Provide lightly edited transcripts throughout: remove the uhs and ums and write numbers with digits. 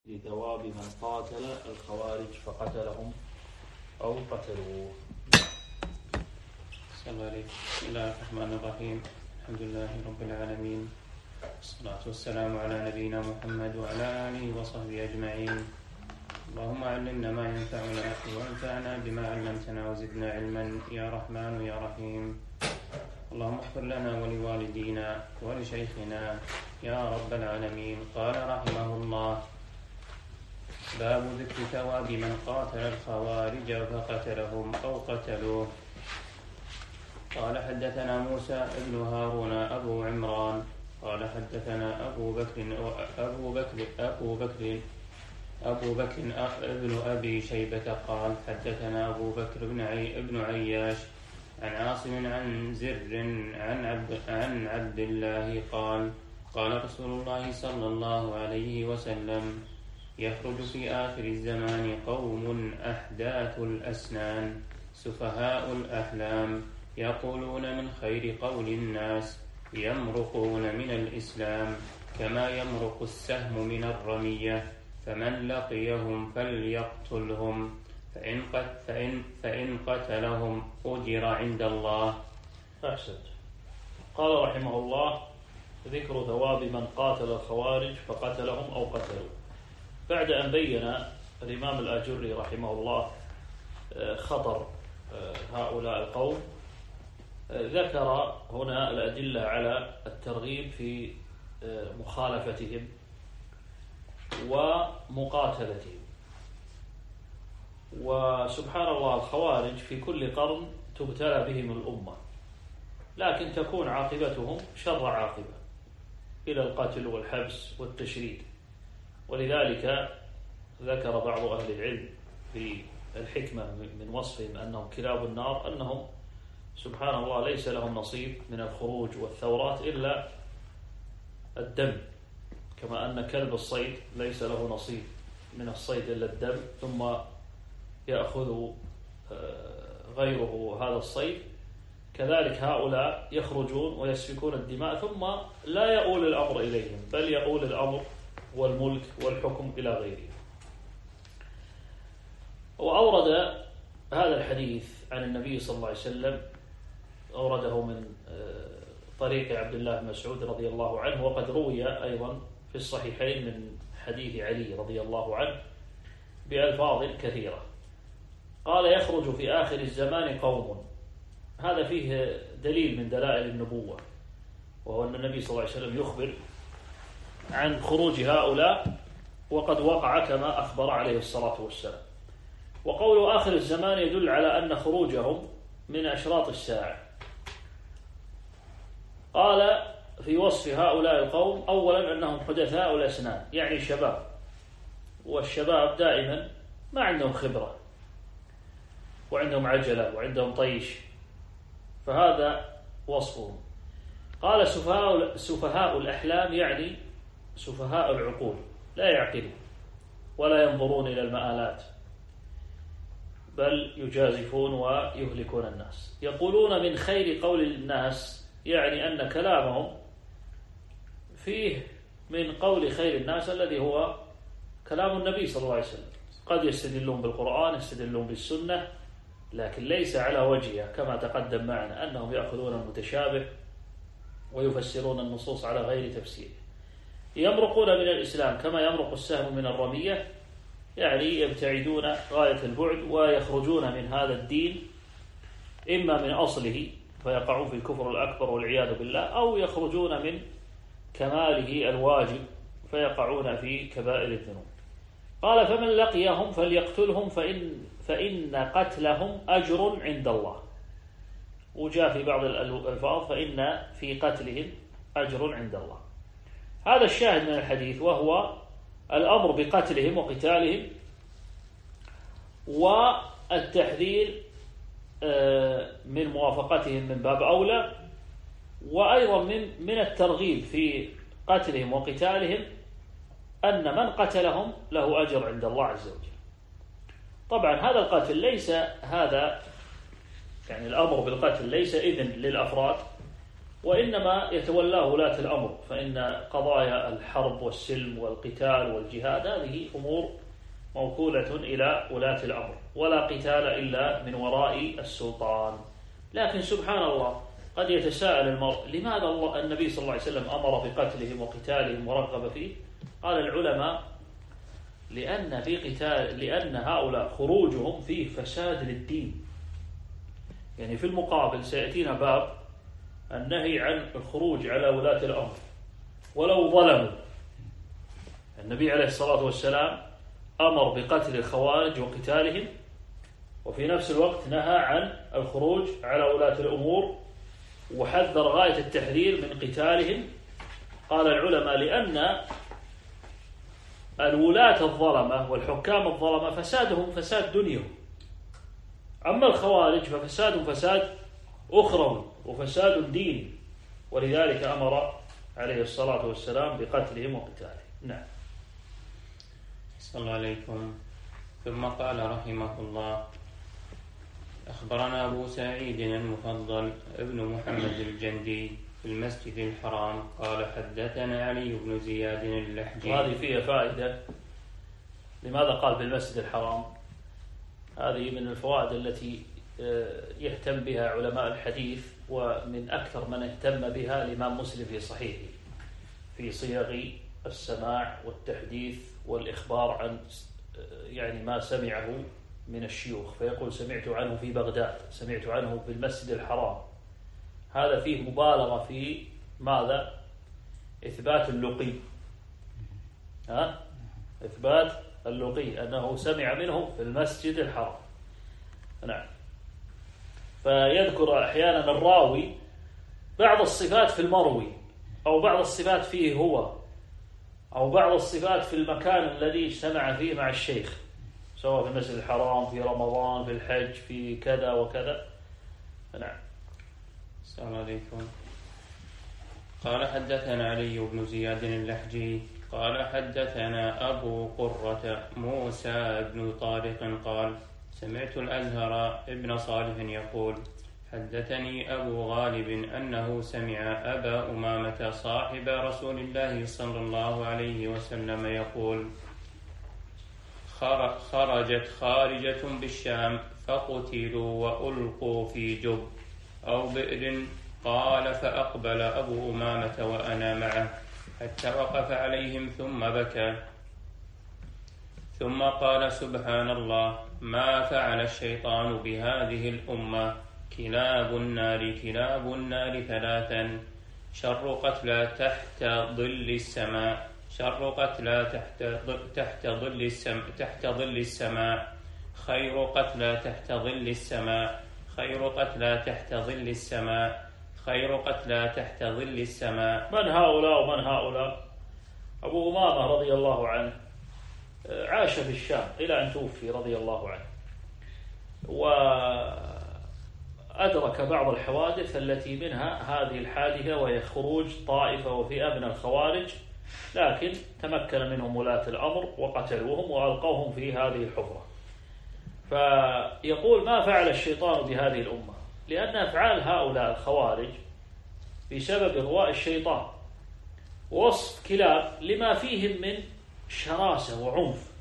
لثواب من قاتل الخوارج فقتلهم أو قتلوه. السلام عليكم. بسم الله الرحمن الرحيم. الحمد لله رب العالمين، والصلاة والسلام على نبينا محمد وعلى آله وصحبه أجمعين. اللهم علمنا ما ينفعنا وانفعنا بما علمتنا وزدنا علما يا رحمن يا رحيم. اللهم اغفر لنا ولوالدينا ولشيخنا يا رب العالمين. قال رحمه الله: باب ذكر ثواب من قاتل الخوارج فقتلهم أو قتلوه. قال حدثنا موسى بن هارون أبو عمران قال حدثنا أبو بكر ابن أبي شيبة قال حدثنا أبو بكر بن عياش عن عاصم عن زر عن عبد الله قال قال رسول الله صلى الله عليه وسلم: يخرج في آخر الزمان قوم أحداث الأسنان سفهاء الأحلام يقولون من خير قول الناس يمرقون من الإسلام كما يمرق السهم من الرمية، فمن لقيهم فليقتلهم فإن قتلهم أجر عند الله. أحسنت. قال رحمه الله: ذكر ثواب من قاتل الخوارج فقتلهم أو قتلوا. بعد أن بين الإمام الآجري رحمه الله خطر هؤلاء القوم، ذكر هنا الأدلة على الترغيب في مخالفتهم ومقاتلتهم. وسبحان الله، الخوارج في كل قرن تبتلى بهم الأمة، لكن تكون عاقبتهم شر عاقبة إلى القتل والحبس والتشريد. ولذلك ذكر بعض أهل العلم في الحكمة من وصفهم أنهم كلاب النار أنهم سبحان الله ليس لهم نصيب من الخروج والثورات إلا الدم، كما أن كلب الصيد ليس له نصيب من الصيد إلا الدم، ثم يأخذ غيره هذا الصيد. كذلك هؤلاء يخرجون ويسفكون الدماء ثم لا يؤول الأمر إليهم، بل يؤول الأمر والملك والحكم إلى غيره. وأورد هذا الحديث عن النبي صلى الله عليه وسلم، أورده من طريق عبد الله بن مسعود رضي الله عنه، وقد روي أيضا في الصحيحين من حديث علي رضي الله عنه بألفاظ كثيرة. قال: يخرج في آخر الزمان قوم. هذا فيه دليل من دلائل النبوة، وهو أن النبي صلى الله عليه وسلم يخبر عن خروج هؤلاء وقد وقع كما أخبر عليه الصلاة والسلام. وقول آخر الزمان يدل على أن خروجهم من أشراط الساعة. قال في وصف هؤلاء القوم: أولا أنهم حدثاء الأسنان، يعني شباب، والشباب دائما ما عندهم خبرة وعندهم عجلة وعندهم طيش، فهذا وصفهم. قال: سفهاء الأحلام، يعني سفهاء العقول، لا يعقلون ولا ينظرون إلى المآلات، بل يجازفون ويهلكون الناس. يقولون من خير قول الناس، يعني أن كلامهم فيه من قول خير الناس الذي هو كلام النبي صلى الله عليه وسلم. قد يستدلون بالقرآن، يستدلون بالسنة، لكن ليس على وجهها كما تقدم معنا أنهم يأخذون المتشابه ويفسرون النصوص على غير تفسير. يمرقون من الإسلام كما يمرق السهم من الرمية، يعني يبتعدون غاية البعد ويخرجون من هذا الدين إما من أصله فيقعون في الكفر الأكبر والعياذ بالله، أو يخرجون من كماله الواجب فيقعون في كبائر الذنوب. قال: فمن لقيهم فليقتلهم فإن قتلهم أجر عند الله. وجاء في بعض الألفاظ: فإن في قتلهم أجر عند الله. هذا الشاهد من الحديث، وهو الأمر بقتلهم وقتالهم، والتحذير من موافقتهم من باب أولى، وأيضا من الترغيب في قتلهم وقتالهم أن من قتلهم له أجر عند الله عز وجل. طبعا هذا القتل ليس هذا، يعني الأمر بالقتل ليس إذن للأفراد، وإنما يتولاه ولاة الأمر، فإن قضايا الحرب والسلم والقتال والجهاد هذه أمور موكولة إلى ولاة الأمر، ولا قتال إلا من وراء السلطان. لكن سبحان الله قد يتساءل المرء لماذا النبي صلى الله عليه وسلم أمر بقتلهم وقتالهم ورغب فيه؟ قال العلماء لأن هؤلاء خروجهم فيه فساد للدين. يعني في المقابل سيأتينا باب النهي عن الخروج على ولاة الأمر ولو ظلموا. النبي عليه الصلاة والسلام أمر بقتل الخوارج وقتالهم، وفي نفس الوقت نهى عن الخروج على ولاة الأمور وحذر غاية التحذير من قتالهم. قال العلماء لأن الولاة الظلمة والحكام الظلمة فسادهم فساد دنيهم، أما الخوارج ففساد فساد أخروي وفساد ديني، ولذلك أمر عليه الصلاة والسلام بقتلهم وقتالهم. نعم. صلى الله عليكم. ثم قال رحمه الله: أخبرنا أبو سعيد المفضل ابن محمد الجندي في المسجد الحرام قال حدثنا علي بن زياد اللحجي. وهذه فيها فائدة. لماذا قال بالمسجد الحرام؟ هذه من الفوائد التي يهتم بها علماء الحديث، ومن أكثر من اهتم بها الإمام مسلم في صحيحه في صيغ السماع والتحديث والإخبار عن يعني ما سمعه من الشيوخ، فيقول سمعت عنه في بغداد، سمعت عنه في المسجد الحرام. هذا فيه مبالغة في ماذا؟ إثبات اللقي. إثبات اللقي أنه سمع منه في المسجد الحرام. نعم. فيذكر أحيانا الراوي بعض الصفات في المروي، أو بعض الصفات فيه هو، أو بعض الصفات في المكان الذي اجتمع فيه مع الشيخ، سواء في المسجد الحرام، في رمضان، في الحج، في كذا وكذا. نعم. السلام عليكم. قال حدثنا علي بن زياد اللحجي قال حدثنا أبو قرة موسى بن طارق قال سمعت الأزهر ابن صالح يقول حدثني أبو غالب أنه سمع أبا أمامة صاحب رسول الله صلى الله عليه وسلم يقول خرجت خارجة بالشام فقتلوا وألقوا في جب أو بئر. قال فأقبل أبو أمامة وأنا معه حتى وقف عليهم ثم بكى، ثم قال سبحان الله ما فعل الشيطان بهذه الأمة، كلاب النار ثلاثا، شر قتلى تحت ظل السماء، شر قتلى تحت ظل السماء، خير قتلى تحت ظل السماء، خير قتلى تحت ظل السماء، خير قتلى تحت ظل السماء. من هؤلاء ومن هؤلاء؟ أبو أمامة رضي الله عنه عاش في الشام إلى أن توفي رضي الله عنه، وأدرك بعض الحوادث التي منها هذه الحادثة، وهي خروج طائفة وفئة من الخوارج، لكن تمكن منهم ولاة الأمر وقتلوهم وألقوهم في هذه الحفرة. فيقول ما فعل الشيطان بهذه الأمة، لأن أفعال هؤلاء الخوارج بسبب إغواء الشيطان ووصف كلاب لما فيهم من شراسة وعنف،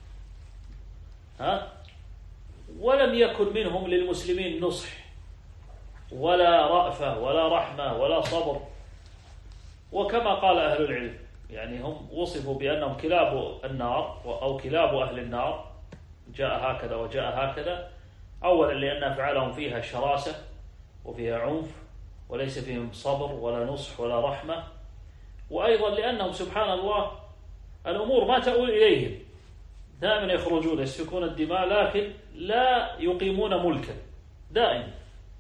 ولم يكن منهم للمسلمين نصح ولا رأفة ولا رحمة ولا صبر. وكما قال أهل العلم يعني هم وصفوا بأنهم كلاب النار أو كلاب أهل النار، جاء هكذا وجاء هكذا. أولا لأن أفعالهم فيها شراسة وفيها عنف وليس فيهم صبر ولا نصح ولا رحمة، وأيضا لأنهم سبحان الله الأمور ما تؤول إليهم، دائما يخرجون يسفكون الدماء لكن لا يقيمون ملكا دائما.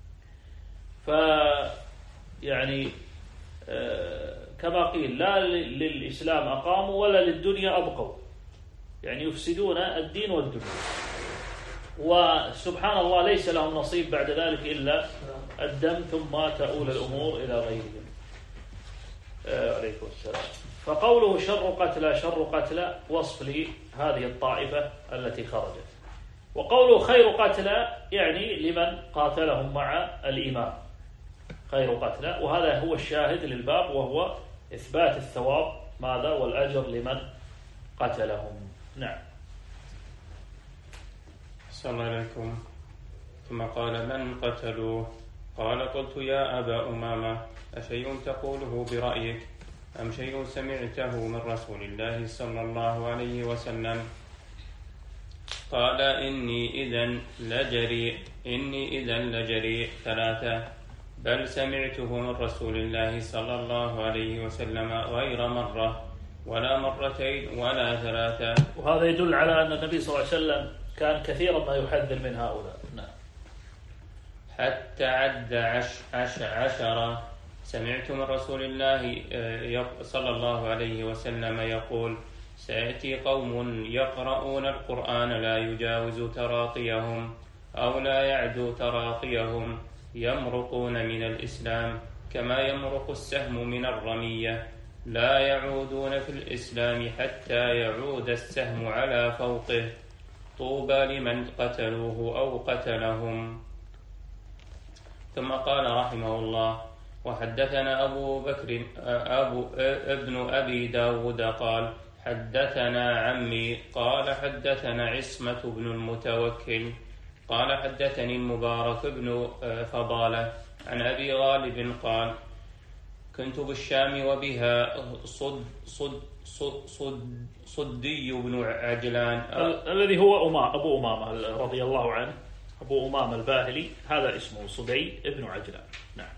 يعني كما قيل لا للإسلام أقاموا ولا للدنيا أبقوا، يعني يفسدون الدين والدنيا، وسبحان الله ليس لهم نصيب بعد ذلك إلا الدم، ثم تؤول الأمور إلى غيرهم. عليكم السلام. فقوله شر قتلى وصف لهذه الطائفة التي خرجت، وقوله خير قتلى يعني لمن قاتلهم مع الإمام، غير قتلى. وهذا هو الشاهد للباب، وهو إثبات الثواب ماذا والأجر لمن قتلهم. نعم. صلى الله عليكم. ثم قال: من قتلوه؟ قال: قلت: يا أبا أمامة، أشيء تقوله برأيك أم شيء سمعته من رسول الله صلى الله عليه وسلم؟ قال: إني إذا لجريء 3، بل سمعته من رسول الله صلى الله عليه وسلم غير مرة ولا مرتين ولا 3. وهذا يدل على أن النبي صلى الله عليه وسلم كان كثيرا ما يحذر من هؤلاء. نعم. حتى عد 10. سمعت من رسول الله صلى الله عليه وسلم يقول: سيأتي قوم يقرؤون القرآن لا يجاوز تراقيهم أو لا يعدو تراقيهم، يمرقون من الإسلام كما يمرق السهم من الرمية، لا يعودون في الإسلام حتى يعود السهم على فوقه، طوبى لمن قتلوه أو قتلهم. ثم قال رحمه الله: وحدثنا أبو بكر ابن أبي داود قال: حدثنا عمي قال: حدثنا عصمة بن المتوكل قال: حدثني المبارك بن فضالة عن أبي غالب قال: كنت بالشام وبها صدي بن عجلان الذي هو أبو أمامة رضي الله عنه، أبو أمامة الباهلي، هذا اسمه صدي بن عجلان. نعم.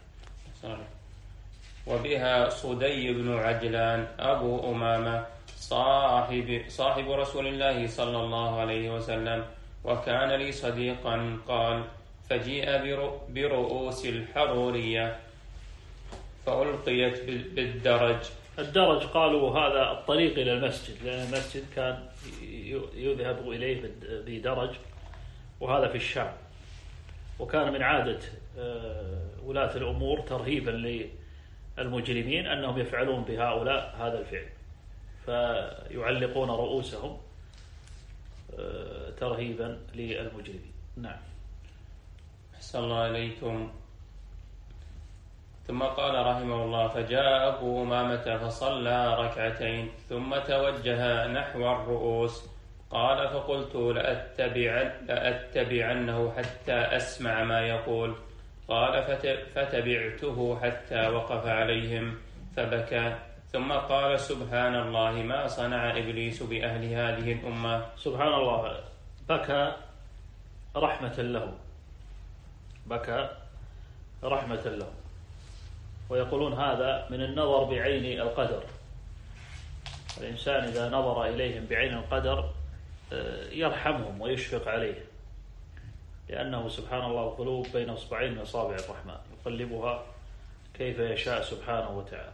وبها صدي بن عجلان أبو أمامة صاحب رسول الله صلى الله عليه وسلم، وكان لي صديقا. قال: فجيء برؤوس الحرورية فألقيت بالدرج. الدرج قالوا هذا الطريق إلى المسجد، لأن المسجد كان يذهب إليه بدرج، وهذا في الشام. وكان من عادة ولاة الأمور ترهيبا للمجرمين أنهم يفعلون بهؤلاء هذا الفعل، فيعلقون رؤوسهم ترهيبا للمجرمين. نعم. أحسن الله عليكم. ثم قال رحمه الله: فجاء أبو أمامة فصلى ركعتين ثم توجه نحو الرؤوس. قال: فقلت: لأتبعنه حتى أسمع ما يقول. قال: فتبعته حتى وقف عليهم فبكى، ثم قال: سبحان الله، ما صنع إبليس بأهل هذه الأمة. سبحان الله، بكى رحمة له، بكى رحمة له. ويقولون هذا من النظر بعين القدر. الإنسان إذا نظر إليهم بعين القدر يرحمهم ويشفق عليهم، لأنه سبحان الله القلوب بين أصبعين من أصابع الرحمن يقلبها كيف يشاء سبحانه وتعالى.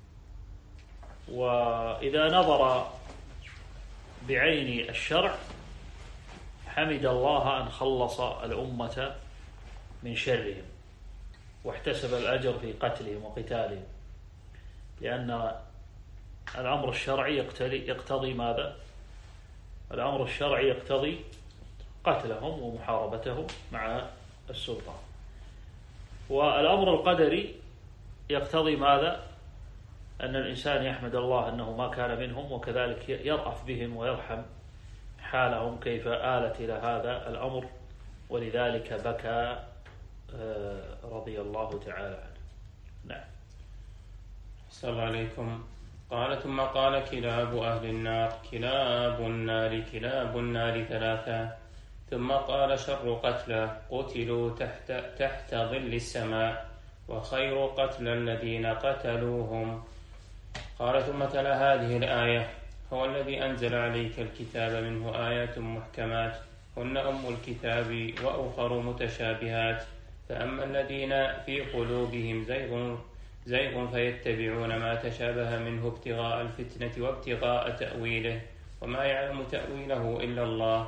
وإذا نظر بعين الشرع حمد الله أن خلص الأمة من شرهم، واحتسب الأجر في قتلهم وقتالهم، لأن الأمر الشرعي يقتضي ماذا؟ الأمر الشرعي يقتضي قتلهم ومحاربتهم مع السلطان، والأمر القدري يقتضي ماذا؟ أن الإنسان يحمد الله أنه ما كان منهم، وكذلك يرأف بهم ويرحم حالهم كيف آلت إلى هذا الأمر، ولذلك بكى رضي الله تعالى عنه. نعم. السلام عليكم. قال: ثم قال: كلاب أهل النار كلاب النار 3. ثم قال: شر قتلى قتلوا تحت ظل السماء، وخير قتلى الذين قتلوهم. قال: ثم تلا هذه الآية: هو الذي أنزل عليك الكتاب منه آيات محكمات هن أم الكتاب وأخر متشابهات، فأما الذين في قلوبهم زيغ فيتبعون ما تشابه منه ابتغاء الفتنة وابتغاء تأويله، وما يعلم تأويله إلا الله.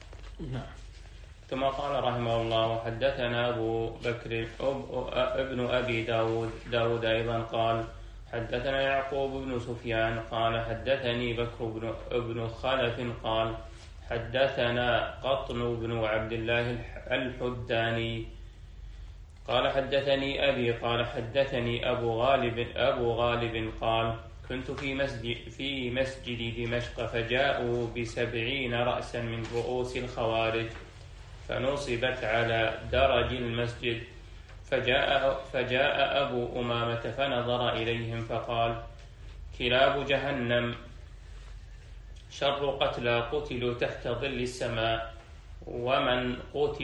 ثم قال رحمه الله: وحدثنا أبو بكر ابن أبي داود أيضا قال: حدثنا يعقوب بن سفيان قال: حدثني بكر بن خلف قال: حدثنا قطن بن عبد الله الحداني قال حدثني أبي قال حدثني أبو غالب قال كنت في مسجد دمشق فجاءوا ب70 رأسا من رؤوس الخوارج فنصبت على درج المسجد فجاء أبو أمامة فنظر إليهم فقال كلاب جهنم شر قتلى قتلوا تحت ظل السماء ومن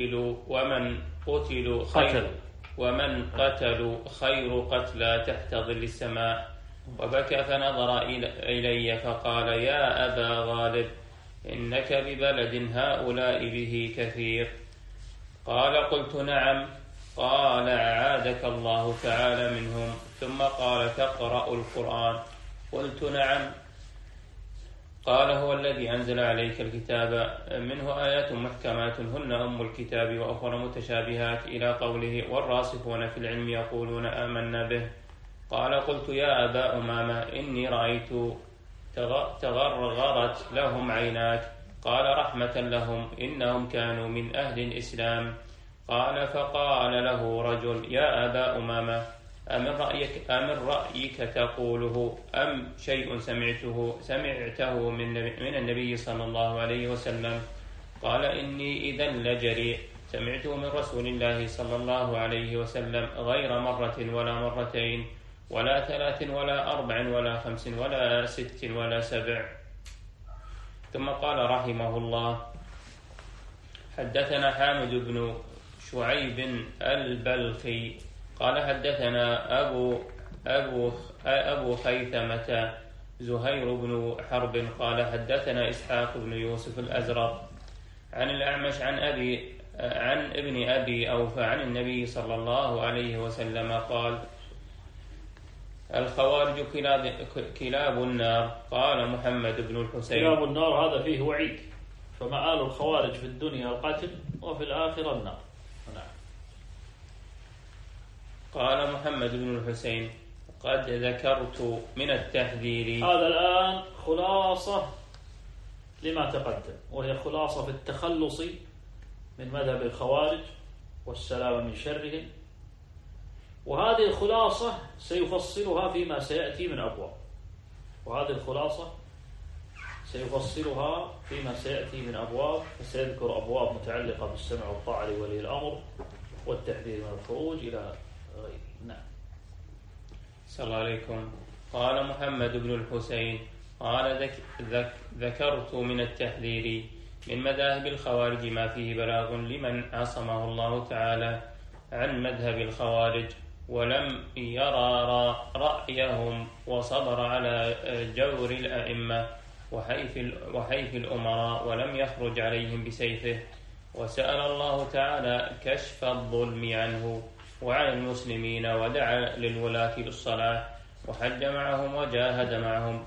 قتلوا خير قتلى تحت ظل السماء. وبكى فنظر إلي فقال يا أبا غالب إنك ببلد هؤلاء به كثير. قال قلت نعم. قال أعاذك الله تعالى منهم. ثم قال تقرأ القرآن؟ قلت نعم. قال هو الذي أنزل عليك الكتاب منه آيات محكمات هن أم الكتاب وأخرى متشابهات إلى قوله والراسخون في العلم يقولون آمنا به. قال قلت يا أبا أمامة إني رأيت تغرغرت لهم عيناك. قال رحمة لهم إنهم كانوا من أهل الإسلام. قال فقال له رجل يا أبا أمامة أمن رأيك تقوله أم شيء سمعته من النبي صلى الله عليه وسلم؟ قال إني إذا لجريء سمعته من رسول الله صلى الله عليه وسلم غير مرة ولا مرتين ولا 3 ولا 4 ولا 5 ولا 6 ولا 7. ثم قال رحمه الله حدثنا حامد بن شعيب البلخي قال حدثنا أبو خيثمة زهير بن حرب قال حدثنا إسحاق بن يوسف الأزرق عن الأعمش عن ابن أبي أوفى عن النبي صلى الله عليه وسلم قال الخوارج كلاب النار. قال محمد بن الحسين كلاب النار هذا فيه وعيد، فمآل الخوارج في الدنيا القتل وفي الآخرة النار. قال محمد بن الحسين قد ذكرت من التحذير. هذا الآن خلاصة لما تقدم، وهي خلاصة في التخلص من مذهب الخوارج والسلام من شرهم، وهذه الخلاصة سيفصلها فيما سيأتي من أبواب، فسيذكر أبواب متعلقة بالسمع والطاعة لولي الأمر والتحذير من الخروج إلى غيره. نعم. صلى الله عليكم. قال محمد بن الحسين قال ذكرت من التحذير من مذاهب الخوارج ما فيه بلاغ لمن عصمه الله تعالى عن مذهب الخوارج ولم يرى رأيهم وصبر على جور الأئمة وحيف الأمراء ولم يخرج عليهم بسيفه، وسأل الله تعالى كشف الظلم عنه وعن المسلمين، ودعا للولاة بالصلاح وحج معهم وجاهد معهم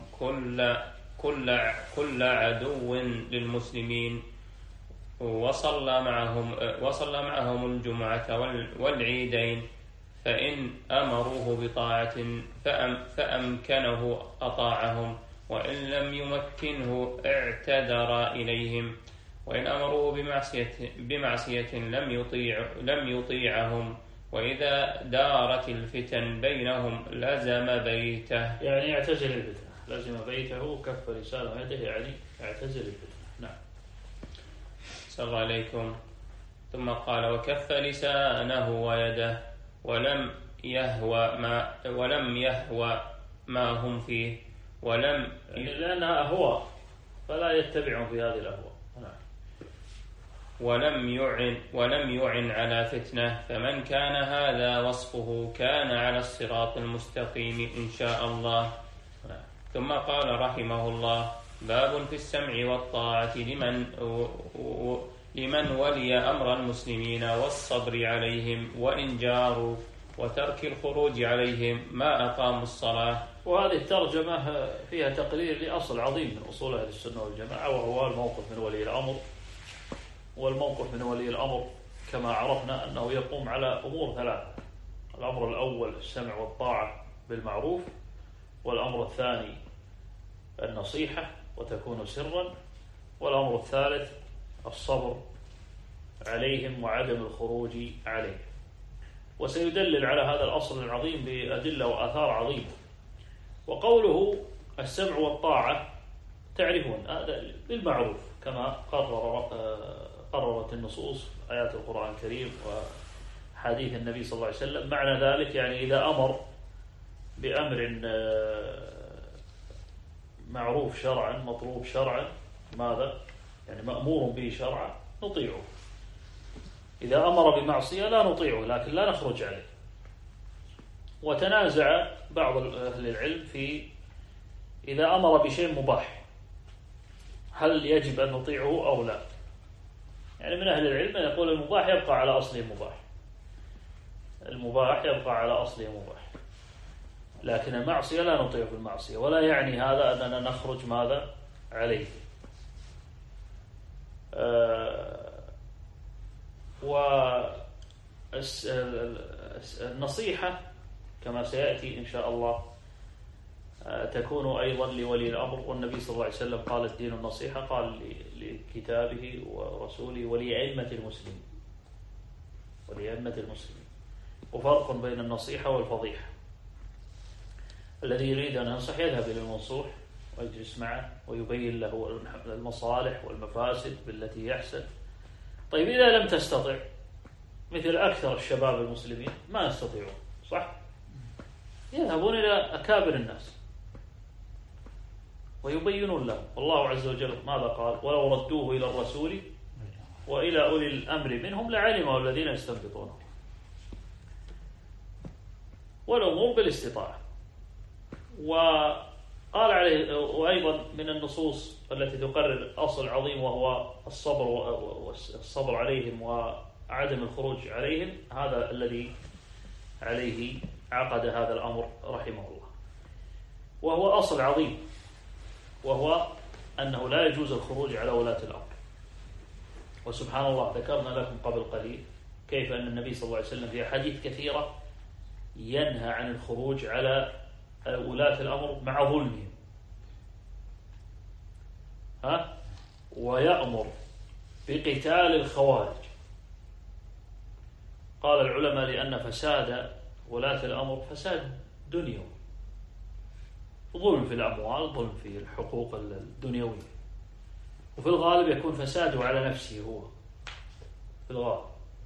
كل عدو للمسلمين، وصلى معهم الجمعة والعيدين، فإن أمروه بطاعة فأمكنه أطاعهم، وإن لم يمكنه اعتذر إليهم، وإن أمروه بمعصية لم يطيعهم، وإذا دارت الفتن بينهم لزم بيته. يعني يعتزل الفتنة، لزم بيته كف لسانه يده، يعني يعتزل الفتنة. نعم. صلى الله عليكم. ثم قال وكف لسانه ويده ولم يهوى ما هم فيه لأنها أهواء فلا يتبعهم في هذه الأهواء. ولم يعن على فتنة، فمن كان هذا وصفه كان على الصراط المستقيم إن شاء الله. ثم قال رحمه الله باب في السمع والطاعة لمن ولي أمر المسلمين والصبر عليهم وإن جاروا، وترك الخروج عليهم ما أقاموا الصلاة. وهذه الترجمة فيها تقرير لأصل عظيم من أصول أهل السنة والجماعة، وهو الموقف من ولي الأمر. والموقف من ولي الأمر كما عرفنا أنه يقوم على أمور 3. الأمر الأول السمع والطاعة بالمعروف، والأمر الثاني النصيحة وتكون سرا، والأمر الثالث الصبر عليهم وعدم الخروج عليهم. وسيدلل على هذا الأصل العظيم بأدلة وآثار عظيمة. وقوله السمع والطاعة تعرفون هذا بالمعروف كما قررت النصوص آيات القرآن الكريم وحديث النبي صلى الله عليه وسلم. معنى ذلك يعني إذا أمر بأمر معروف شرعا مطلوب شرعا ماذا؟ يعني مأمور به شرعا نطيعه. إذا أمر بمعصية لا نطيعه لكن لا نخرج عليه. وتنازع بعض أهل العلم في إذا أمر بشيء مباح هل يجب أن نطيعه أو لا. يعني من أهل العلم من يقول المباح يبقى على أصله مباح، المباح يبقى على أصله مباح، لكن المعصية لا نطيع في المعصية، ولا يعني هذا أننا نخرج ماذا عليه. والنصيحة كما سيأتي إن شاء الله تكون أيضا لولي الأمر، والنبي صلى الله عليه وسلم قال الدين النصيحة، قال لكتابه ورسوله ولأئمة المسلمين، ولأئمة المسلمين. وفرق بين النصيحة والفضيحة. الذي يريد أن ينصح يذهب إلى المنصوح ويجلس معه ويبين له المصالح والمفاسد بالتي يحسن. طيب إذا لم تستطع مثل أكثر الشباب المسلمين ما يستطيعون، صح؟ يذهبون إلى أكابر الناس ويبينون لهم. والله عز وجل ماذا قال؟ ولو ردوه إلى الرسول وإلى أولي الأمر منهم لعلمه الذين يستنبطونه. والأمور بالاستطاعة. وقال عليه وأيضا من النصوص التي تقرر أصل عظيم وهو الصبر عليهم وعدم الخروج عليهم، هذا الذي عليه عقد هذا الأمر رحمه الله. وهو أصل عظيم، وهو أنه لا يجوز الخروج على ولاة الأمر. وسبحان الله ذكرنا لكم قبل قليل كيف أن النبي صلى الله عليه وسلم في أحاديث كثيرة ينهى عن الخروج على ولاة الأمر مع ظلمهم، ويأمر بقتال الخوارج. قال العلماء لأن فساد ولاة الأمر فساد دنيوي، ظلم في الأموال، ظلم في الحقوق الدنيوية، وفي الغالب يكون فساده على نفسه هو في الغالب.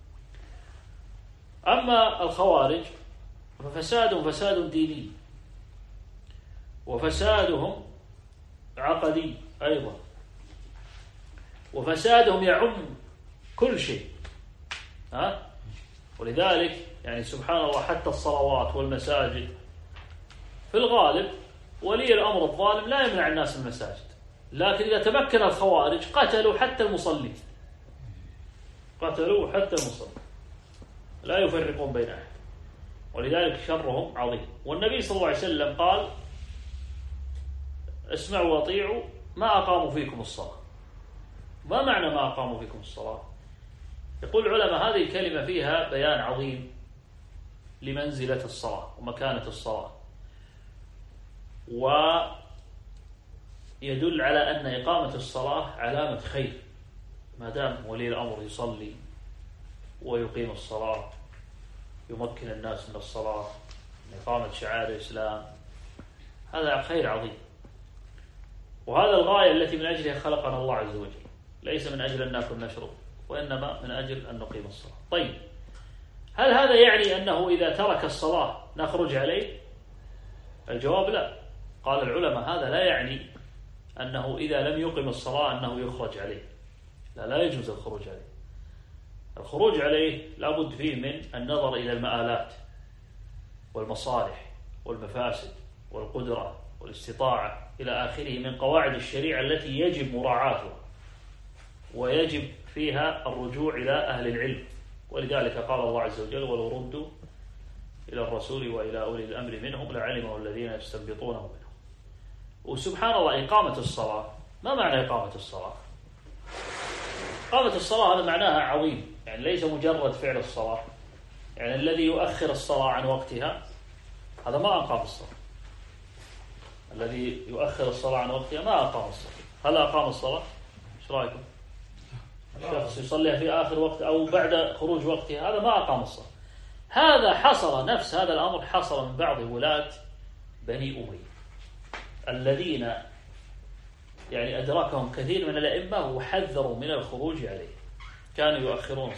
أما الخوارج ففسادهم فساد ديني، وفسادهم عقدي أيضا، وفسادهم يعم كل شيء. ولذلك يعني سبحان الله حتى الصلوات والمساجد في الغالب ولي الأمر الظالم لا يمنع الناس من المساجد، لكن إذا تمكن الخوارج قتلوا حتى المصلين، قتلوا حتى المصلين، لا يفرقون بين أحد. ولذلك شرهم عظيم. والنبي صلى الله عليه وسلم قال اسمعوا واطيعوا ما أقاموا فيكم الصلاة. ما معنى ما أقاموا فيكم الصلاة؟ يقول العلماء هذه الكلمة فيها بيان عظيم لمنزلة الصلاة ومكانة الصلاة، ويدل على أن إقامة الصلاة علامة خير، ما دام ولي الأمر يصلي ويقيم الصلاة، يمكن الناس من الصلاة، من إقامة شعائر الإسلام، هذا خير عظيم. وهذا الغاية التي من أجلها خلقنا الله عز وجل، ليس من أجل أن نأكل نشرب، وإنما من أجل أن نقيم الصلاة. طيب هل هذا يعني أنه إذا ترك الصلاة نخرج عليه؟ الجواب لا. قال العلماء هذا لا يعني أنه إذا لم يقم الصلاة أنه يخرج عليه، لا يجوز الخروج عليه. الخروج عليه لابد فيه من النظر إلى المآلات والمصالح والمفاسد والقدرة والاستطاعة إلى آخره من قواعد الشريعة التي يجب مراعاتها ويجب فيها الرجوع إلى أهل العلم. ولذلك قال الله عز وجل ولو ردوا إلى الرسول وإلى أولي الأمر منهم لعلمه الذين يستنبطونه منهم. وسبحان الله إقامة الصلاة، ما معنى إقامة الصلاة؟ إقامة الصلاة هذا معناها عظيم، يعني ليس مجرد فعل الصلاة. يعني الذي يؤخر الصلاة عن وقتها هذا ما أقام الصلاة، الذي يؤخر الصلاة عن وقتها ما أقام الصلاة. هل أقام الصلاة؟ إيش رأيكم؟ شخص يصليها في آخر وقت أو بعد خروج وقتها هذا ما أقام الصلاة. هذا حصل، نفس هذا الأمر حصل من بعض ولاة بني أمية الذين يعني أدركهم كثير من الأئمة وحذروا من الخروج عليه. كانوا يؤخرون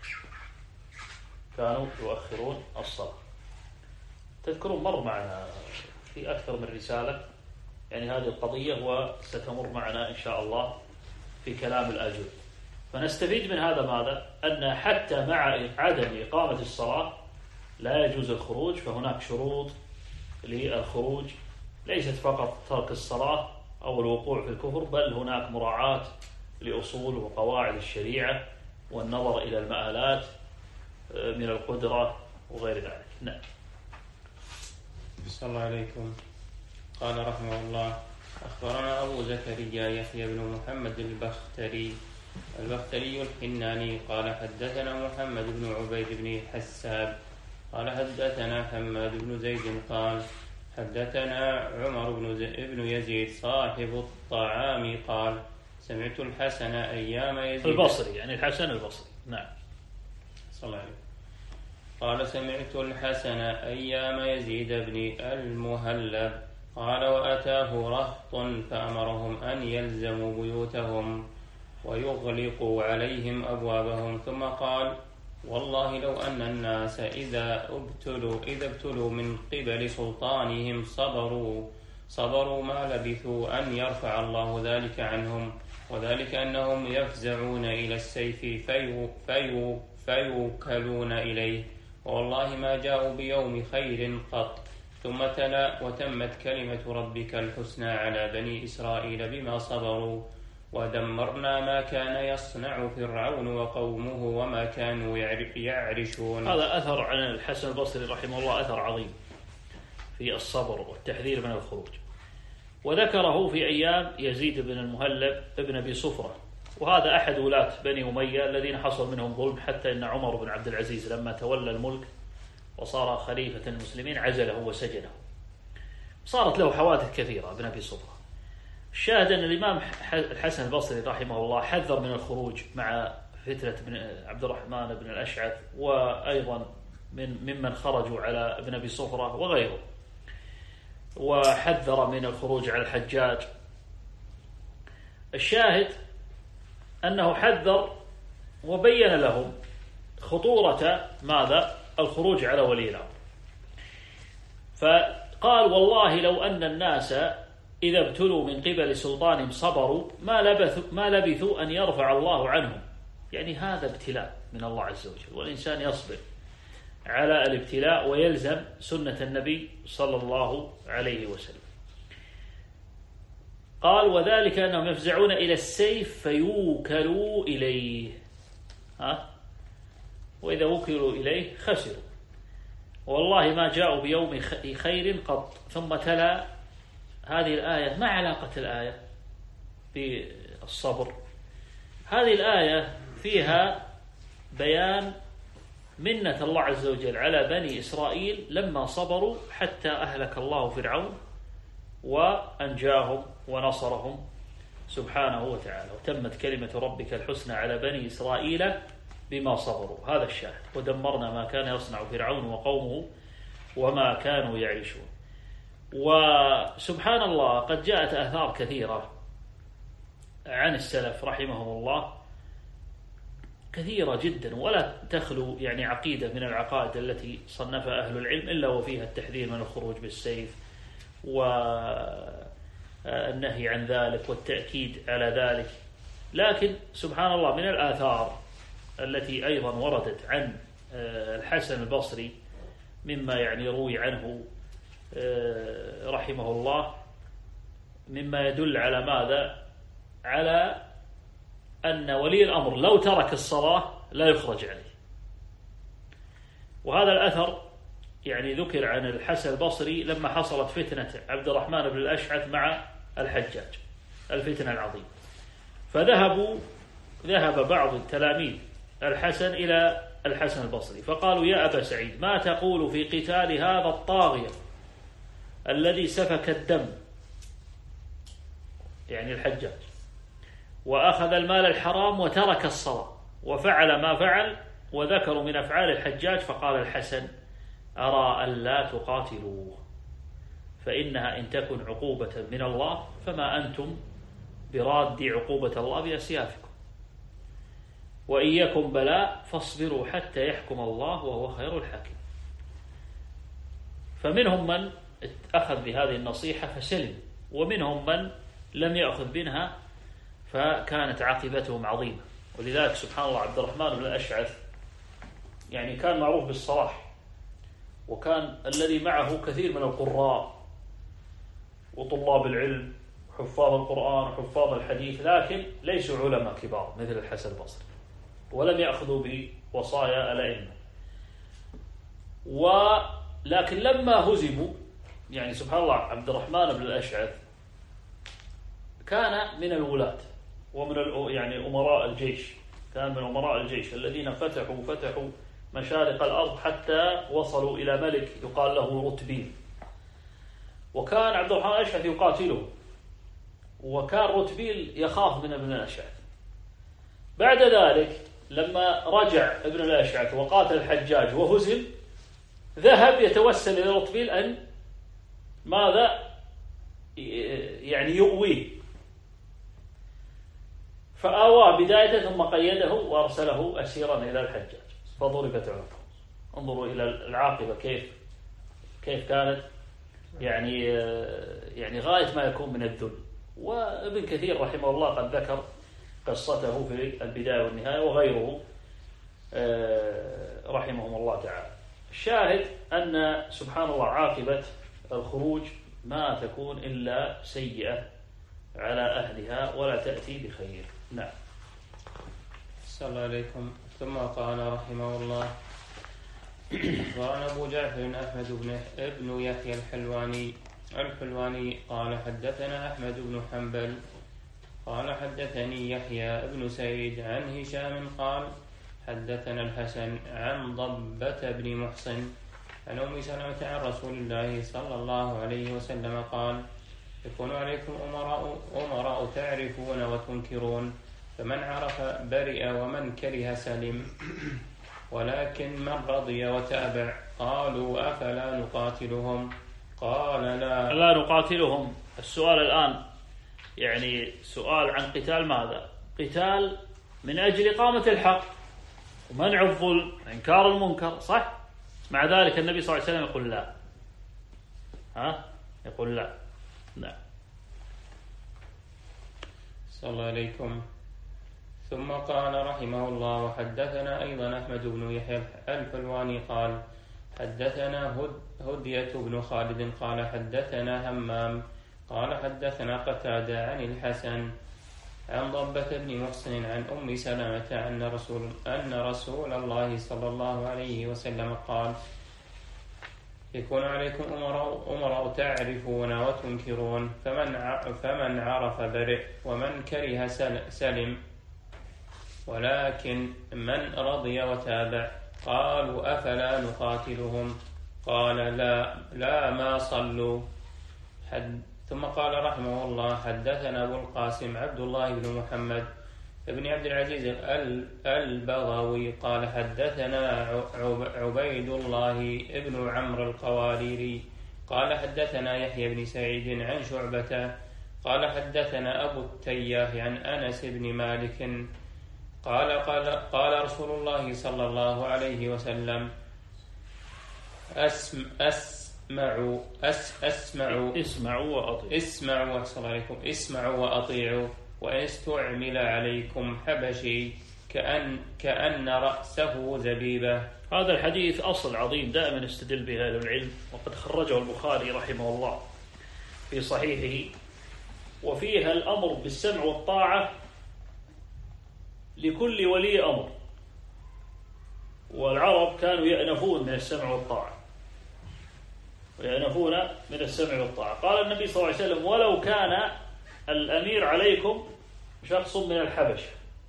الصلاة. تذكرون مر معنا في أكثر من رسالة يعني هذه القضية، وستمر معنا إن شاء الله في كلام الآجر. فنستفيد من هذا ماذا؟ أن حتى مع عدم إقامة الصلاة لا يجوز الخروج، فهناك شروط للخروج، ليست فقط ترك الصلاة أو الوقوع في الكفر، بل هناك مراعاة لأصول وقواعد الشريعة والنظر إلى المآلات من القدرة وغير ذلك. نعم. صلى الله عليكم. قال رحمه الله: أخبرنا أبو زكريا يحيى بن محمد البختري الحناني قال حدثنا محمد بن عبيد بن حساب قال حدثنا حماد بن زيد قال حدثنا عمر بن يزيد صاحب الطعام قال سمعت الحسن أيام يزيد البصري، يعني الحسن البصري. نعم. صلى الله عليه. قال سمعت الحسن أيام يزيد بن المهلب قال وأتاه رهط فأمرهم أن يلزموا بيوتهم ويغلقوا عليهم أبوابهم، ثم قال والله لو أن الناس إذا ابتلوا من قبل سلطانهم صبروا ما لبثوا أن يرفع الله ذلك عنهم، وذلك أنهم يفزعون إلى السيف فيوكلون إليه، والله ما جاءوا بيوم خير قط. ثم تلا وتمت كلمة ربك الحسنى على بني إسرائيل بما صبروا ودمرنا ما كان يصنع فرعون وقومه وما كانوا يعرشون. هذا أثر عن الحسن البصري رحمه الله، أثر عظيم في الصبر والتحذير من الخروج، وذكره في أيام يزيد بن المهلب ابن أبي صفرة، وهذا أحد ولاة بني أمية الذين حصل منهم ظلم، حتى إن عمر بن عبد العزيز لما تولى الملك وصار خليفة المسلمين عزله وسجنه، صارت له حوادث كثيرة ابن أبي صفرة. الشاهد أن الإمام الحسن البصري رحمه الله حذر من الخروج مع فتنة بن عبد الرحمن بن الأشعث، وأيضا ممن خرجوا على ابن أبي صفرة وغيره، وحذر من الخروج على الحجاج. الشاهد أنه حذر وبين لهم خطورة ماذا؟ الخروج على ولي الأمر. فقال والله لو أن الناس إذا ابتلوا من قبل سلطانهم صبروا ما لبثوا أن يرفع الله عنهم. يعني هذا ابتلاء من الله عز وجل، والإنسان يصبر على الابتلاء ويلزم سنة النبي صلى الله عليه وسلم. قال وذلك أنهم يفزعون إلى السيف فيوكلوا إليه، وإذا وكلوا إليه خسروا، والله ما جاءوا بيوم خير قط. ثم تلا هذه الآية. ما علاقة الآية بالصبر؟ هذه الآية فيها بيان منة الله عز وجل على بني إسرائيل لما صبروا حتى أهلك الله فرعون وأنجاهم ونصرهم سبحانه وتعالى، وتمت كلمة ربك الحسنى على بني إسرائيل بما صبروا. هذا الشاهد. ودمرنا ما كان يصنع فرعون وقومه وما كانوا يعيشون. وسبحان الله قد جاءت آثار كثيرة عن السلف رحمهم الله، كثيرة جدا، ولا تخلو يعني عقيدة من العقائد التي صنفها أهل العلم إلا وفيها التحذير من الخروج بالسيف والنهي عن ذلك والتأكيد على ذلك. لكن سبحان الله من الآثار التي أيضا وردت عن الحسن البصري مما يعني روي عنه رحمه الله، مما يدل على ماذا؟ على أن ولي الأمر لو ترك الصلاة لا يخرج عليه. وهذا الأثر يعني ذكر عن الحسن البصري لما حصلت فتنة عبد الرحمن بن الأشعث مع الحجاج، الفتنة العظيمة، ذهب بعض التلاميذ الحسن إلى الحسن البصري فقالوا يا أبا سعيد ما تقول في قتال هذا الطاغية الذي سفك الدم، يعني الحجاج، وأخذ المال الحرام وترك الصلاة وفعل ما فعل وذكروا من أفعال الحجاج فقال الحسن: أرى ألا تقاتلوه، فإنها إن تكن عقوبة من الله فما أنتم براد عقوبة الله بأسيافكم، وإن يكن بلاء فاصبروا حتى يحكم الله وهو خير الحاكم. فمنهم من أخذ بهذه النصيحة فسلم، ومنهم من لم يأخذ منها فكانت عاقبتهم عظيمة. ولذلك سبحان الله عبد الرحمن بن الأشعث يعني كان معروف بالصلاح، وكان الذي معه كثير من القراء وطلاب العلم وحفاظ القرآن وحفاظ الحديث، لكن ليسوا علماء كبار مثل الحسن البصري، ولم يأخذوا بوصايا الأئمة. ولكن لما هزموا يعني سبحان الله عبد الرحمن بن الأشعث كان من الولاة ومن يعني أمراء الجيش، كان من أمراء الجيش الذين فتحوا مشارق الأرض حتى وصلوا إلى ملك يقال له رتبيل، وكان عبد الرحمن الأشعث يقاتله، وكان رتبيل يخاف من ابن الأشعث. بعد ذلك لما رجع ابن الأشعث وقاتل الحجاج وهزم، ذهب يتوسل إلى رتبيل أن ماذا يعني يؤويه، فآواه بداية ثم قيده وأرسله أسيرا إلى الحجاج فضربت عنقه. انظروا إلى العاقبة كيف كانت، يعني غاية ما يكون من الذل. وابن كثير رحمه الله قد ذكر قصته في البداية والنهاية وغيره رحمهم الله تعالى. الشاهد أن سبحان الله عاقبة الخروج ما تكون إلا سيئة على أهلها ولا تأتي بخير. نعم. صلى الله عليكم. ثم قال رحمه الله: وعن أبو جعفر أحمد بن يحيى الحلواني قال: حدثنا أحمد بن حنبل قال: حدثني يحيى بن سعيد عن هشام قال: حدثنا الحسن عن ضبة بن محصن عن أم سلمة عن رسول الله صلى الله عليه وسلم قال: يكون عليكم أمراء تعرفون وتنكرون، فمن عرف برئ ومن كره سلم، ولكن من رضي وتابع. قالوا: أفلا نقاتلهم؟ قال: لا نقاتلهم. السؤال الآن يعني سؤال عن قتال ماذا؟ قتال من أجل إقامة الحق ومنع الظلم وإنكار المنكر، صح؟ مع ذلك النبي صلى الله عليه وسلم يقول لا. يقول لا. نعم. صلى الله عليكم. ثم قال رحمه الله: وحدثنا أيضا أحمد بن يحيى الحلواني قال: حدثنا هدية بن خالد قال: حدثنا همام قال: حدثنا قتادة عن الحسن عن ضبة بن محصن عن أم سلمة أن رسول الله صلى الله عليه وسلم قال: يكون عليكم أمراء تعرفون وتنكرون، فمن عرف برئ ومن كره سلم، ولكن من رضي وتابع. قالوا: أفلا نقاتلهم؟ قال: لا ما صلوا. ثم قال رحمه الله: حدثنا أبو القاسم عبد الله بن محمد بن عبد العزيز البغوي قال: حدثنا عبيد الله بن عمرو القواريري قال: حدثنا يحيى بن سعيد عن شعبة قال: حدثنا أبو التياه عن أنس بن مالك قال رسول الله صلى الله عليه وسلم: اسمعوا وأطيعوا وإن استعمل عليكم حبشي كأن رأسه زبيبة. هذا الحديث أصل عظيم دائما استدل به أهل العلم، وقد خرجه البخاري رحمه الله في صحيحه، وفيها الأمر بالسمع والطاعة لكل ولي أمر، والعرب كانوا يأنفون من السمع والطاعة قال النبي صلى الله عليه وسلم: ولو كان الأمير عليكم شخص من الحبشة،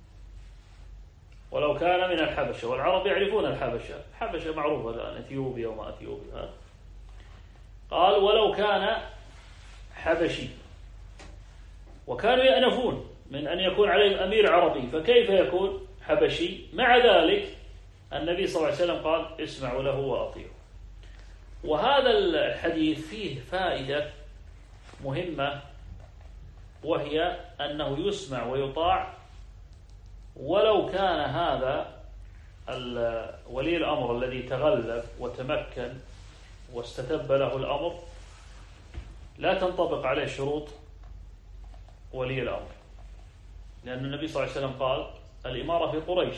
ولو كان من الحبشة، والعرب يعرفون الحبشة معروفة الآن، أثيوبيا وما أثيوبيا. قال: ولو كان حبشي، وكانوا يأنفون من أن يكون عليهم أمير عربي، فكيف يكون حبشي؟ مع ذلك النبي صلى الله عليه وسلم قال اسمعوا له وأطيعوا. وهذا الحديث فيه فائدة مهمة، وهي أنه يسمع ويطاع ولو كان هذا ولي الأمر الذي تغلب وتمكن واستتب له الأمر لا تنطبق عليه شروط ولي الأمر، لأن النبي صلى الله عليه وسلم قال الإمارة في قريش،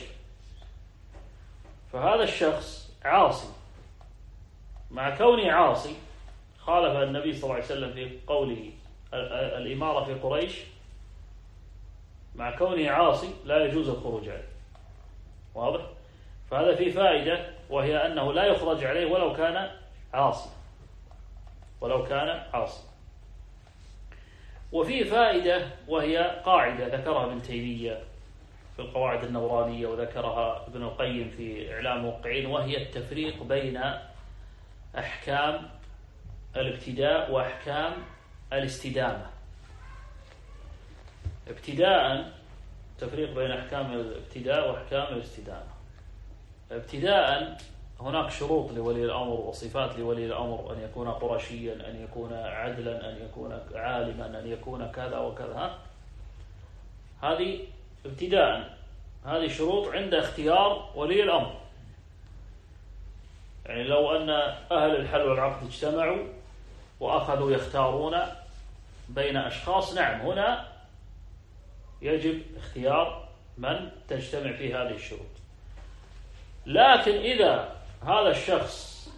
فهذا الشخص عاصي، مع كونه عاصي خالف النبي صلى الله عليه وسلم في قوله الإمارة في قريش، مع كونه عاصي لا يجوز الخروج عليه. واضح؟ فهذا فيه فائدة، وهي أنه لا يخرج عليه ولو كان عاصي، وفيه فائدة وهي قاعدة ذكرها ابن تيمية في القواعد النورانية وذكرها ابن القيم في إعلام الموقعين، وهي التفريق بين أحكام الابتداء وأحكام الاستدامة. ابتداء تفريق بين أحكام الابتداء وأحكام الاستدامة. ابتداء هناك شروط لولي الأمر وصفات لولي الأمر، أن يكون قرشيا، أن يكون عدلا، أن يكون عالما، أن يكون كذا وكذا. هذه ابتداء، هذه شروط عند اختيار ولي الأمر. يعني لو أن أهل الحل والعقد اجتمعوا وأخذوا يختارون بين أشخاص، نعم هنا يجب اختيار من تجتمع فيه هذه الشروط. لكن إذا هذا الشخص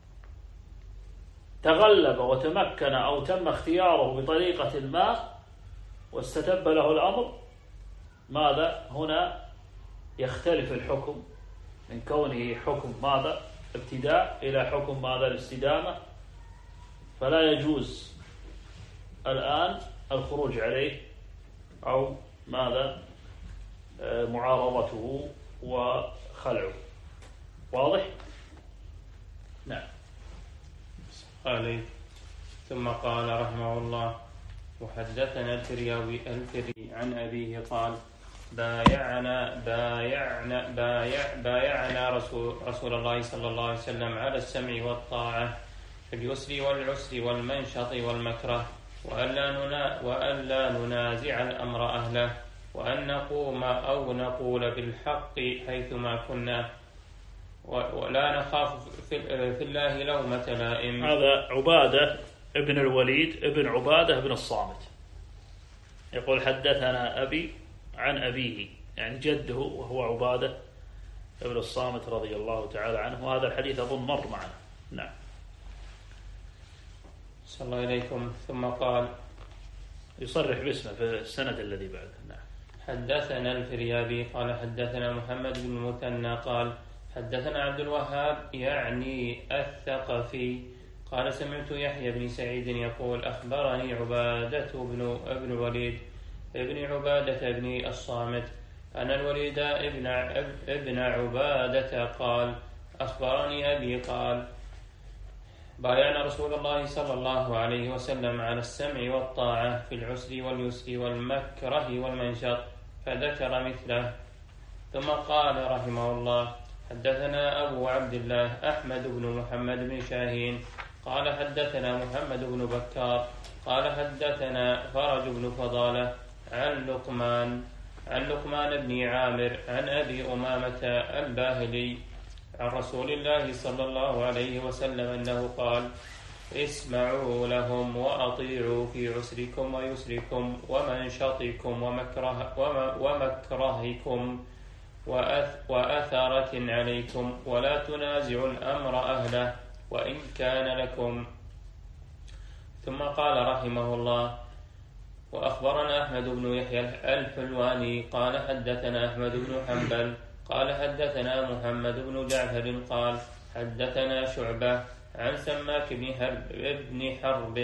تغلب وتمكن أو تم اختياره بطريقة ما واستتب له الأمر، ماذا؟ هنا يختلف الحكم من كونه حكم ماذا؟ ابتداء إلى حكم ماذا؟ الاستدامة. فلا يجوز الآن الخروج عليه أو ماذا؟ معارضته وخلعه. واضح؟ نعم. عليك. ثم قال رحمه الله: وحدثنا الفريابي عن أبيه قال: بايعنا رسول الله صلى الله عليه وسلم على السمع والطاعة في اليسر والعسر والمنشط والمكره، وألا ننازع الأمر أهله، وأن نقوم أو نقول بالحق حيثما كنا، ولا نخاف في الله لومة لائم. هذا عبادة ابن الوليد ابن عبادة ابن الصامت يقول: حدثنا أبي عن أبيه، يعني جده وهو عبادة ابن الصامت رضي الله تعالى عنه. وهذا الحديث أظن مر معنا. نعم. صلى الله إليكم. ثم قال: يصرح باسمه في السند الذي بعده. نعم. حدثنا الفريابي قال: حدثنا محمد بن المثنى قال: حدثنا عبد الوهاب يعني الثقفي قال: سمعت يحيى بن سعيد يقول: أخبرني عبادة ابن الوليد ابن عبادة ابن الصامت أن الوليد ابن عبادة قال: أخبرني أبي قال: بايعنا رسول الله صلى الله عليه وسلم على السمع والطاعة في العسر واليسر والمكره والمنشط، فذكر مثله. ثم قال رحمه الله: حدثنا أبو عبد الله أحمد بن محمد بن شاهين قال: حدثنا محمد بن بكار قال: حدثنا فرج بن فضالة عن لقمان بن عامر عن أبي أمامة الباهلي عن رسول الله صلى الله عليه وسلم أنه قال: اسمعوا لهم وأطيعوا في عسركم ويسركم ومنشطكم ومكرهكم وأثرة عليكم، ولا تنازعوا الأمر أهله وإن كان لكم. ثم قال رحمه الله: وأخبرنا أحمد بن يحيى الحلواني قال: حدثنا أحمد بن حنبل قال: حدثنا محمد بن جعفر قال: حدثنا شعبة عن سماك بن حرب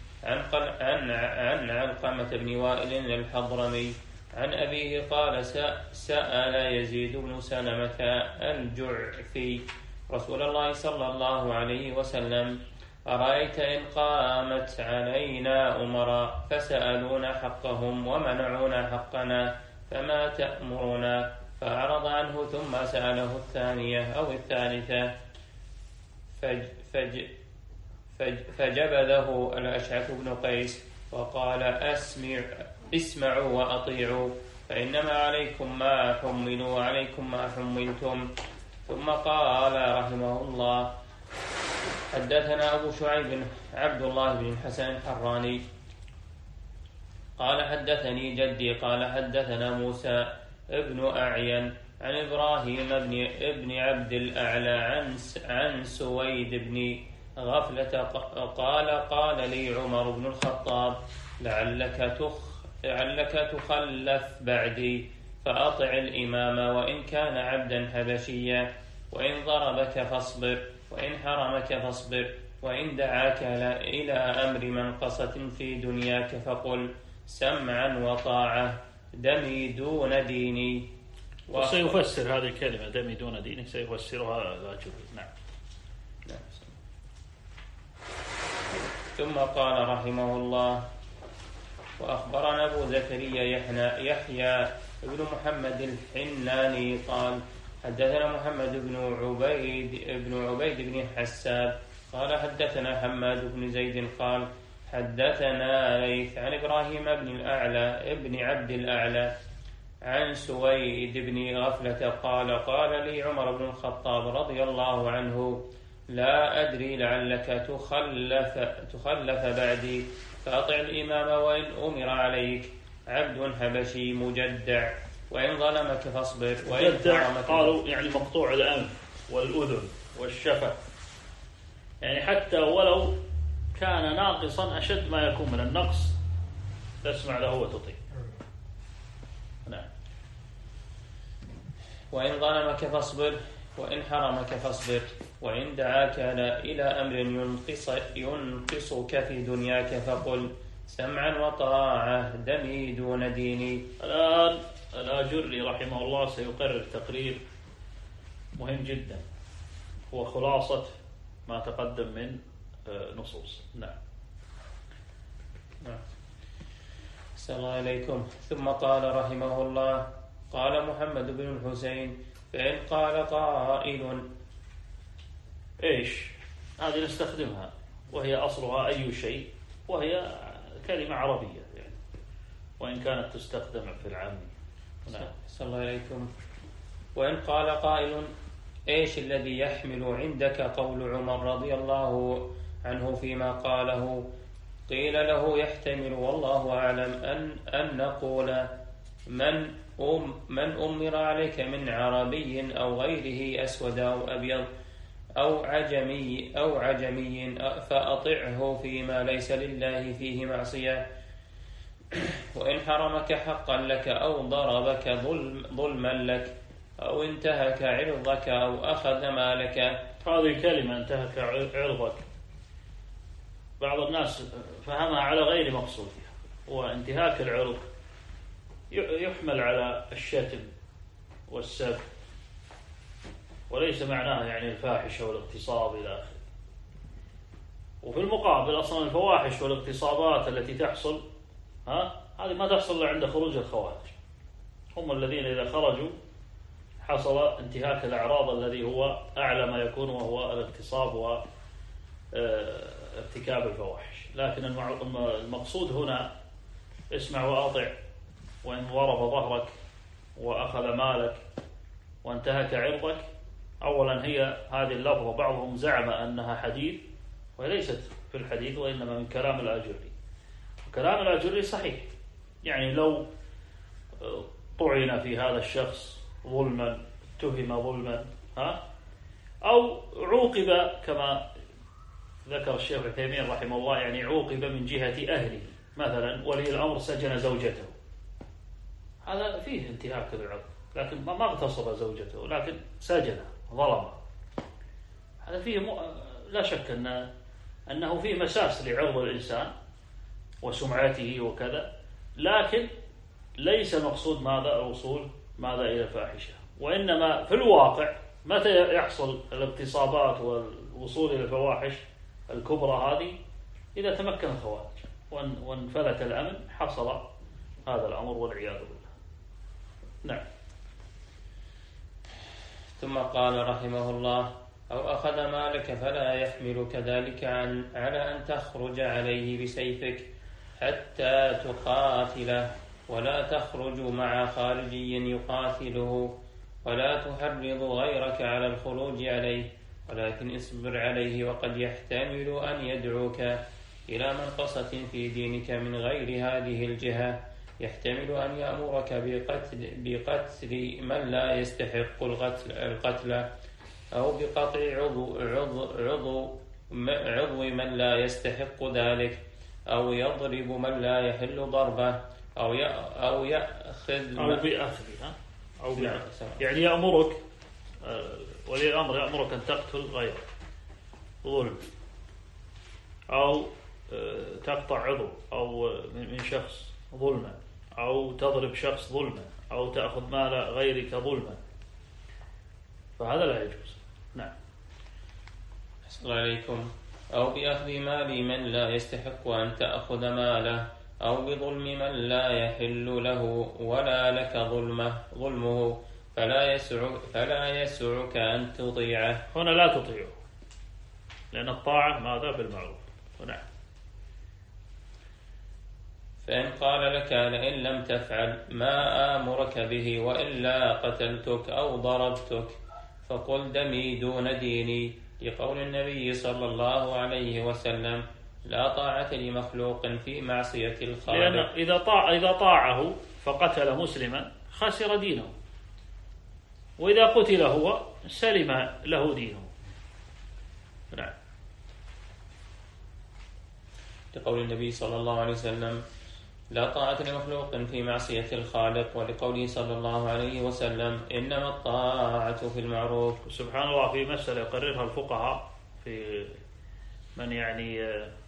عن علقمة بن وائل الحضرمي عن أبيه قال: سأل يزيد بن سلمة الجعفي رسول الله صلى الله عليه وسلم: أرأيت إن قامت علينا أمراء فسألونا حقهم ومنعونا حقنا فما تأمرنا؟ فأعرض عن عنه ثم سأله الثانية أو الثالثة فجبذه الأشعث بن قيس وقال اسمعوا وأطيعوا فإنما عليكم ما حملوا وعليكم ما حملتم. ثم قال رحمه الله: حدثنا أبو شعيب عبد الله بن الحسن الحراني قال حدثني جدي قال حدثنا موسى ابن أعين عن إبراهيم ابن عبد الأعلى عن سويد بن غفلة قال لي عمر بن الخطاب: لعلك تخلف بعدي فأطع الإمام وإن كان عبدا حبشيا، وإن ضربك فاصبر، وإن حرمك فاصبر، وإن دعاك إلى أمر منقصة في دنياك فقل سمعا وطاعة دمي دون ديني. وسيفسر هذه الكلمة دمي دون دينك سيفسرها الآجري. نعم. ثم قال رحمه الله: وأخبرنا أبو زكريا يحيى بن محمد الحناني قال حدثنا محمد بن عبيد بن حساب قال حدثنا حماد بن زيد قال حدثنا ليث عن إبراهيم بن الأعلى ابن عبد الأعلى عن سويد بن غفلة قال لي عمر بن الخطاب رضي الله عنه: لا أدري لعلك تخلف بعدي فأطع الإمام وإن أمر عليك عبد حبشي مجدع، وإن ظلمك فاصبر، وإن حرمك قالوا يعني مقطوع الأنف والأذن والشفة، يعني حتى ولو كان ناقصا أشد ما يكون من النقص تسمع له وتطيع. نعم. وإن ظلمك فاصبر، وإن حرمك فاصبر، وإن دعاك إلى أمر ينقصك في دنياك فقل سمعا وطاعة دمي دون ديني. الآن الآجري رحمه الله سيقرر تقرير مهم جدا هو خلاصة ما تقدم من نصوص. نعم. السلام عليكم. ثم قال رحمه الله: قال محمد بن الحسين: فإن قال قائل إيش هذه نستخدمها وهي أصلها أي شيء، وهي كلمة عربية يعني، وإن كانت تستخدم في العامي. نعم. صلى الله عليكم. وإن قال قائل: إيش الذي يحمل عندك قول عمر رضي الله عنه فيما قاله؟ قيل له: يحتمل والله أعلم أن نقول من أمر عليك من عربي أو غيره أسود أو أبيض أو عجمي فأطعه فيما ليس لله فيه معصية، وإن حرمك حقا لك أو ضربك ظلما لك أو انتهك عرضك أو أخذ مالك. هذه كلمة انتهك عرضك بعض الناس فهمها على غير مقصودها، وانتهاك العرض يحمل على الشتم والسب، وليس معناها يعني الفاحشة والاغتصاب إلى آخره. وفي المقابل أصلا الفواحش والاغتصابات التي تحصل هذه ما تحصل إلا عند خروج الخوارج، هم الذين إذا خرجوا حصل انتهاك الأعراض الذي هو أعلى ما يكون وهو الاغتصاب وارتكاب الفواحش. لكن المقصود هنا اسمع وأطع، وإن ضرب ظهرك وأخذ مالك وانتهك عرضك. أولا هي هذه اللفظة بعضهم زعم أنها حديث وهي ليست في الحديث، وإنما من كلام الآجري. وكلام الآجري صحيح، يعني لو طعن في هذا الشخص ظلما، اتهم ظلما أو عوقب كما ذكر الشيخ عثيمين رحمه الله، يعني عوقب من جهة أهله، مثلا ولي الأمر سجن زوجته، هذا فيه انتهاك العرض، لكن ما اغتصب زوجته لكن سجنها ظلمه، هذا فيه لا شك أنه فيه مساس لعرض الإنسان وسمعته وكذا، لكن ليس مقصود الوصول إلى الفاحشة. وإنما في الواقع متى يحصل الاغتصابات والوصول إلى الفواحش الكبرى هذه؟ إذا تمكن الخوارج وانفلت الأمن حصل هذا الأمر والعياذ بالله. نعم. ثم قال رحمه الله: أو أخذ مالك فلا يحملك ذلك على أن تخرج عليه بسيفك حتى تقاتله، ولا تخرج مع خارجي يقاتله، ولا تحرض غيرك على الخروج عليه، ولكن اصبر عليه، وقد يحتمل أن يدعوك إلى منقصة في دينك من غير هذه الجهة، يحتمل أن يأمرك بقتل من لا يستحق القتل، أو بقطع عضو من لا يستحق ذلك، أو يضرب من لا يحل ضربه، أو يأخذ يعني يأمرك ولي الأمر يأمرك أن تقتل غيرك ظلم، أو تقطع عضو أو من شخص ظلما، أو تضرب شخص ظلما، أو تأخذ مال غيرك ظلما، فهذا لا يجوز. نعم. أحسن الله عليكم. أو بأخذ مال من لا يستحق أن تأخذ ماله، أو بظلم من لا يحل له ولا لك ظلمه، فلا يسعك أن تطيعه. هنا لا تطيعه، لأن الطاعة ماذا؟ بالمعروف. نعم. فإن قال لك: لئن لم تفعل ما آمرك به وإلا قتلتك أو ضربتك، فقل دمي دون ديني، لقول النبي صلى الله عليه وسلم: لا طاعة لمخلوق في معصية الخالق. لأن إذا طاعه فقتل مسلما خسر دينه، وإذا قتل هو سلم له دينه. نعم. لقول النبي صلى الله عليه وسلم: لا طاعة لمخلوق في معصية الخالق، ولقوله صلى الله عليه وسلم: إنما الطاعة في المعروف. سبحان الله، في مسألة يقررها الفقهاء في من يعني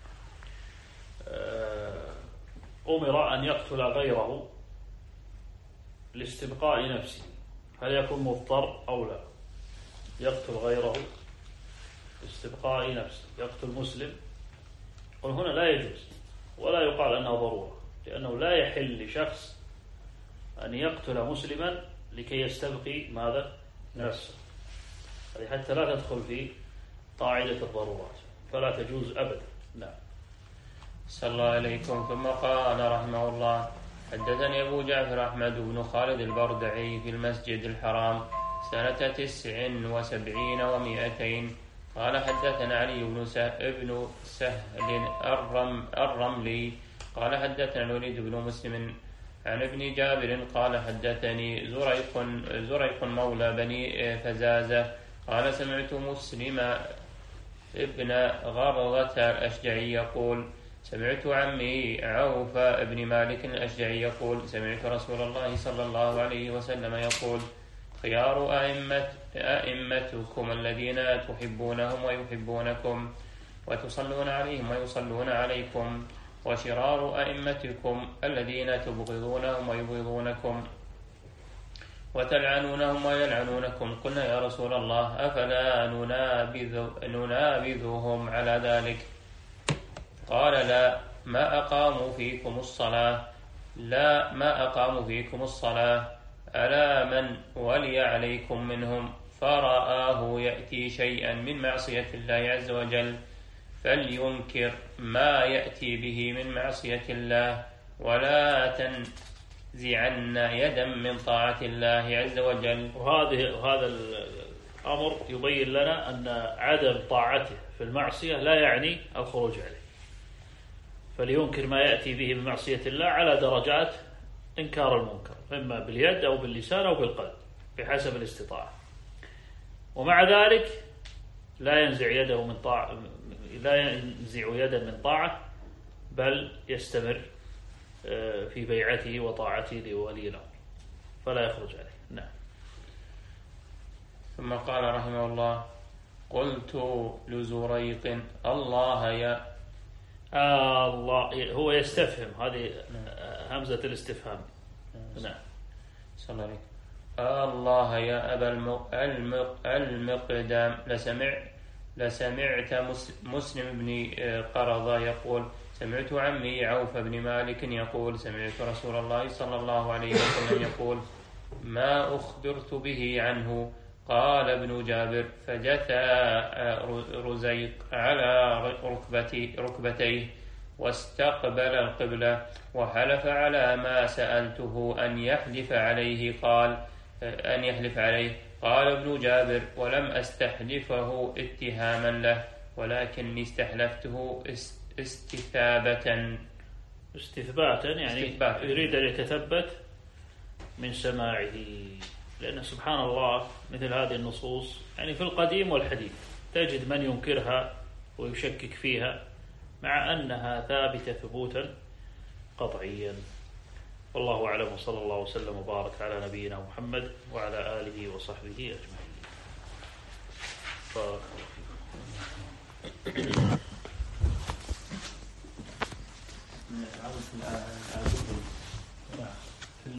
أمر أن يقتل غيره لاستبقاء نفسه، هل يكون مضطر أو لا؟ يقتل غيره لاستبقاء نفسه، يقتل مسلم، وهنا لا يجوز ولا يقال أنها ضرورة، لأنه لا يحل لشخص أن يقتل مسلما لكي يستبقي ماذا؟ نفسه. هذه حتى لا تدخل في قاعدة الضرورات، فلا تجوز أبدا. نعم. صلى الله عليكم. ثم قال رحمه الله: حدثني أبو جعفر أحمد بن خالد البردعي في المسجد الحرام سنة 79 و200. قال: حدثنا علي بن سهل الرملي قال: حدثنا الوليد بن مسلم عن ابن جابر قال: حدثني زريق مولى بني فزازة قال: سمعت مسلم ابن غرغة الأشجعي يقول: سمعت عمي عوف ابن مالك الأشجعي يقول: سمعت رسول الله صلى الله عليه وسلم يقول: خيار أئمتكم الذين تحبونهم ويحبونكم، وتصلون عليهم ويصلون عليكم، وشرار أئمتكم الذين تبغضونهم ويبغضونكم، وتلعنونهم ويلعنونكم. قلنا: يا رسول الله، أفلا ننابذهم على ذلك؟ قال: لا ما أقاموا فيكم الصلاة ألا من ولي عليكم منهم فرآه يأتي شيئا من معصية الله عز وجل فلينكر ما يأتي به من معصية الله، ولا تنزعن يدا من طاعة الله عز وجل. وهذا الأمر يبين لنا أن عدم طاعته في المعصية لا يعني الخروج عليه، فلينكر ما يأتي به من معصية الله على درجات إنكار المنكر، إما باليد أو باللسان أو بالقلب بحسب الاستطاعة، ومع ذلك لا ينزع يده من طاعة، لا ينزع يدا من طاعة، بل يستمر في بيعته وطاعته لولي الأمر فلا يخرج عليه. نعم. ثم قال رحمه الله: قلت لزريق: الله يا الله، هو يستفهم، هذه همزة الاستفهام. نعم. صلى الله عليه. الله يا أبا المقدام، لسمعت مسلم بن قرضة يقول: سمعت عمي عوف بن مالك يقول: سمعت رسول الله صلى الله عليه وسلم يقول: ما أخبرت به عنه قال ابن جابر: فجثى رزيق على ركبتيه واستقبل القبلة وحلف على ما سألته أن يحلف عليه. قال ابن جابر: ولم أستحلفه اتهاما له، ولكني استحلفته استثباتا يعني يريد أن يتثبت من سماعه، لأن سبحان الله مثل هذه النصوص يعني في القديم والحديث تجد من ينكرها ويشكك فيها مع أنها ثابتة ثبوتا قطعيا. والله أعلم، وصلى الله وسلم وبارك على نبينا محمد وعلى آله وصحبه أجمعين. بارك الله فيكم.